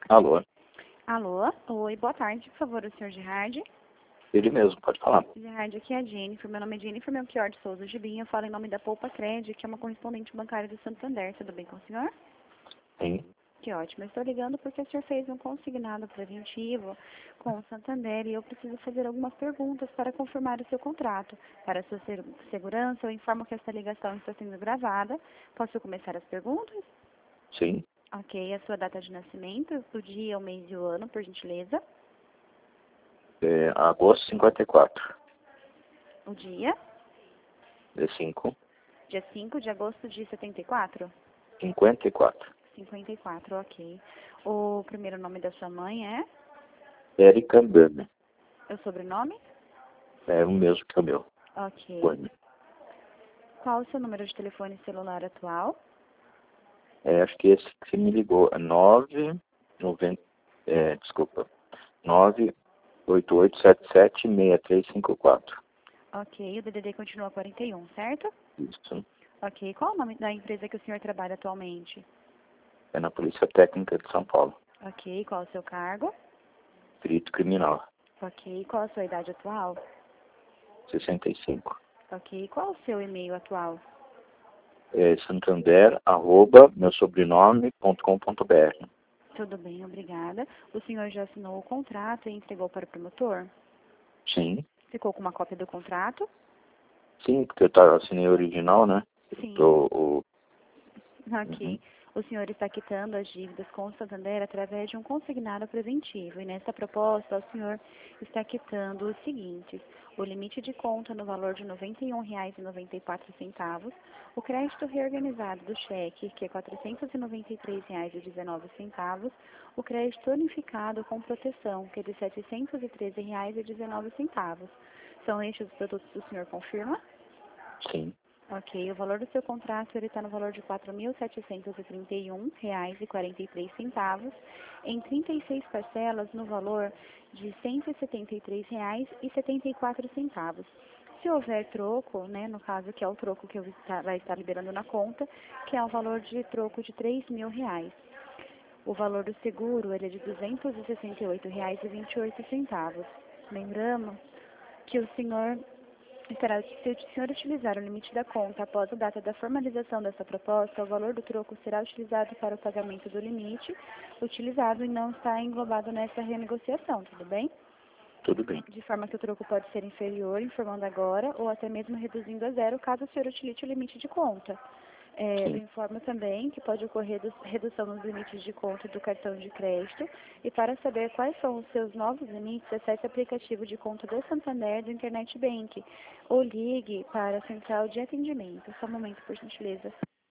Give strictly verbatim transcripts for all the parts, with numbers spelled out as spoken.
Alô? Alô? Oi, boa tarde, por favor, o senhor Gerard. Ele mesmo, pode falar. Gerard, aqui é a Jennifer, meu nome é Jennifer Melchior de Souza Gibinha, eu falo em nome da Poupa Cred, que é uma correspondente bancária do Santander, tudo bem com o senhor? Sim. Que ótimo, eu estou ligando porque o senhor fez um consignado preventivo com o Santander e eu preciso fazer algumas perguntas para confirmar o seu contrato. Para a sua se- segurança, eu informo que essa ligação está sendo gravada. Posso começar as perguntas? Sim. Ok, a sua data de nascimento, o dia, o mês e o ano, por gentileza. É, agosto cinquenta e quatro. O dia, D cinco. dia cinco de agosto de setenta e quatro? cinquenta e quatro. cinquenta e quatro, ok. O primeiro nome da sua mãe é? Érica Burner. O sobrenome? É o mesmo que o meu. Ok. Burner. Qual o seu número de telefone celular atual? É, acho que esse que você me ligou é nove noventa. É, desculpa. nove oito oito sete sete seis três cinco quatro. Ok, o D D D continua quarenta e um, certo? Isso. Ok, qual o nome da empresa que o senhor trabalha atualmente? É na Polícia Técnica de São Paulo. Ok, qual o seu cargo? Perito criminal. Ok, qual a sua idade atual? sessenta e cinco. Ok, qual o seu e-mail atual? É Santander, arroba, meu sobrenome, ponto com ponto br. Tudo bem, obrigada. O senhor já assinou o contrato e entregou para o promotor? Sim. Ficou com uma cópia do contrato? Sim, porque eu tava assinei original, né? Sim. O, o, uhum. Ok. O senhor está quitando as dívidas com o Santander através de um consignado preventivo. E nesta proposta, o senhor está quitando os seguintes: o limite de conta no valor de noventa e um reais e noventa e quatro centavos, o crédito reorganizado do cheque, que é quatrocentos e noventa e três reais e dezenove centavos, o crédito unificado com proteção, que é de setecentos e treze reais e dezenove centavos. São estes os produtos que o senhor confirma? Sim. Ok, o valor do seu contrato ele está no valor de quatro mil setecentos e trinta e um reais e quarenta e três centavos, em trinta e seis parcelas no valor de cento e setenta e três reais e setenta e quatro centavos. Se houver troco, né, no caso que é o troco que eu está, vai estar liberando na conta, que é o valor de troco de três mil reais. O valor do seguro ele é de duzentos e sessenta e oito reais e vinte e oito centavos. Lembramos que o senhor Estará, se o senhor utilizar o limite da conta após a data da formalização dessa proposta, o valor do troco será utilizado para o pagamento do limite utilizado e não está englobado nessa renegociação, tudo bem? Tudo bem. De forma que o troco pode ser inferior, informando agora, ou até mesmo reduzindo a zero, caso o senhor utilize o limite de conta. É, eu Sim. informo também que pode ocorrer redu- redução nos limites de conta do cartão de crédito. E para saber quais são os seus novos limites, acesse o aplicativo de conta do Santander do Internet Bank ou ligue para a central de atendimento. Só um momento, por gentileza.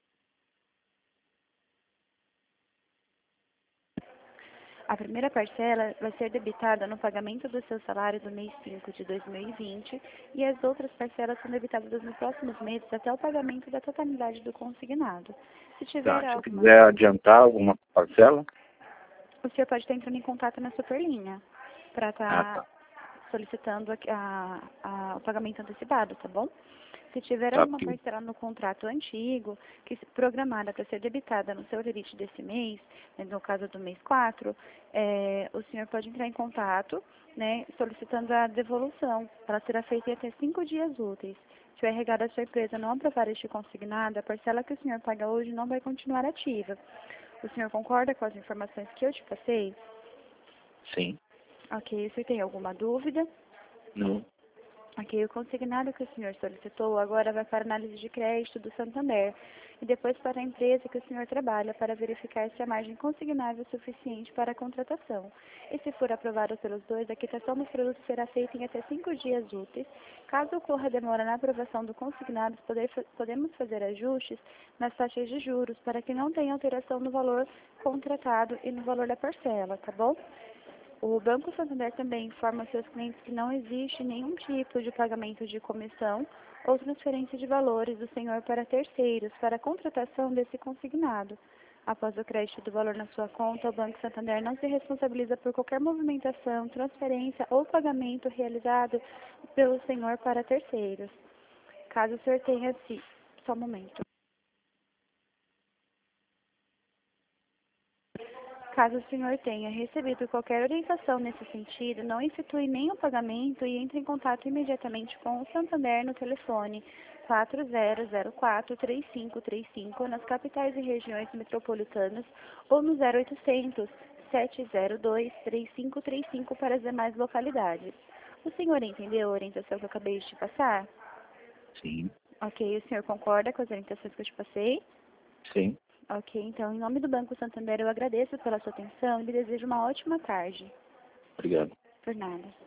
A primeira parcela vai ser debitada no pagamento do seu salário do mês cinco de dois mil e vinte e as outras parcelas são debitadas nos próximos meses até o pagamento da totalidade do consignado. Se tiver Tá, se eu alguma quiser adiantar alguma parcela? o senhor pode estar entrando em contato na Superlinha para Ah, estar tá. solicitando a, a, a, o pagamento antecipado, tá bom? Se tiver Tá, alguma porque... parcela no contrato antigo, que se- programada para ser debitada no seu limite desse mês, né, no caso do mês quatro, é, o senhor pode entrar em contato, né, solicitando a devolução. Ela será feita em até cinco dias úteis. Se o R H da sua empresa não aprovar este consignado, a parcela que o senhor paga hoje não vai continuar ativa. O senhor concorda com as informações que eu te passei? Sim. Ok, você tem alguma dúvida? Não. Ok, o consignado que o senhor solicitou agora vai para análise de crédito do Santander e depois para a empresa que o senhor trabalha para verificar se a margem consignável é suficiente para a contratação. E se for aprovado pelos dois, a quitação dos produtos será feita em até cinco dias úteis. Caso ocorra demora na aprovação do consignado, poder, podemos fazer ajustes nas taxas de juros para que não tenha alteração no valor contratado e no valor da parcela, tá bom? O Banco Santander também informa aos seus clientes que não existe nenhum tipo de pagamento de comissão ou transferência de valores do senhor para terceiros para a contratação desse consignado. Após o crédito do valor na sua conta, o Banco Santander não se responsabiliza por qualquer movimentação, transferência ou pagamento realizado pelo senhor para terceiros. Caso o senhor tenha se... Só um momento. Caso o senhor tenha recebido qualquer orientação nesse sentido, não efetue nenhum pagamento e entre em contato imediatamente com o Santander no telefone quatro zero zero quatro, três cinco três cinco nas capitais e regiões metropolitanas ou no zero oitocentos, sete zero dois, três cinco três cinco para as demais localidades. O senhor entendeu a orientação que eu acabei de te passar? Sim. Ok, o senhor concorda com as orientações que eu te passei? Sim. Ok, então, em nome do Banco Santander, eu agradeço pela sua atenção e lhe desejo uma ótima tarde. Obrigado. Por nada.